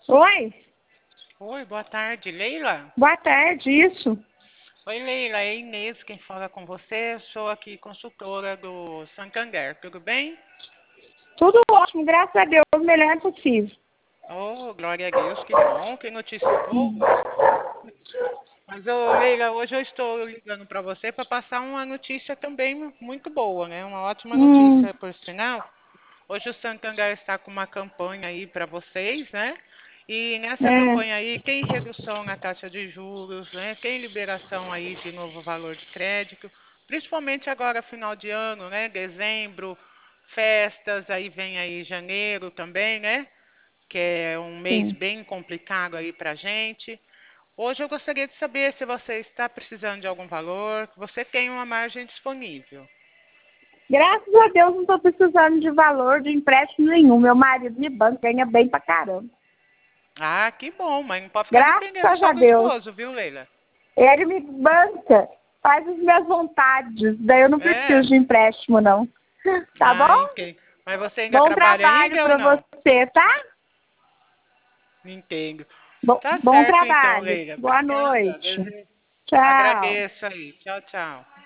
Oi, Oi, boa tarde, Leila? boa tarde, isso. Oi, Leila, é Inês quem fala com você. Sou aqui consultora do Santander, tudo bem? Tudo ótimo, graças a Deus, o melhor possível. Oh, glória a Deus, que bom, que notícia boa. Mas, Leila, hoje eu estou ligando para você para passar uma notícia também muito boa, né? Uma ótima Hum, notícia, por sinal. Hoje o Santander está com uma campanha aí para vocês, né? E nessa é, campanha aí tem redução na taxa de juros, né? Tem liberação aí de novo valor de crédito, principalmente agora final de ano, né? Dezembro, festas, aí vem aí janeiro também, né? Que é um mês sim. bem complicado aí pra gente. Hoje eu gostaria de saber se você está precisando de algum valor, você tem uma margem disponível. Graças a Deus não estou precisando de valor de empréstimo nenhum. Meu marido me banca, ganha bem pra caramba. Ah, que bom, mas não pode ficar dependendo Graças só a do Deus. esposo, viu, Leila? Ele me banca, faz as minhas vontades. Daí eu não preciso É? de empréstimo, não. Tá bom? Ah, entendo. Mas você ainda Bom trabalha trabalho ainda ou pra não? você, tá? Entendo. Tá Bom certo então, trabalho. Leila. Boa Obrigada. noite. Tchau. Agradeço aí. Tchau, tchau.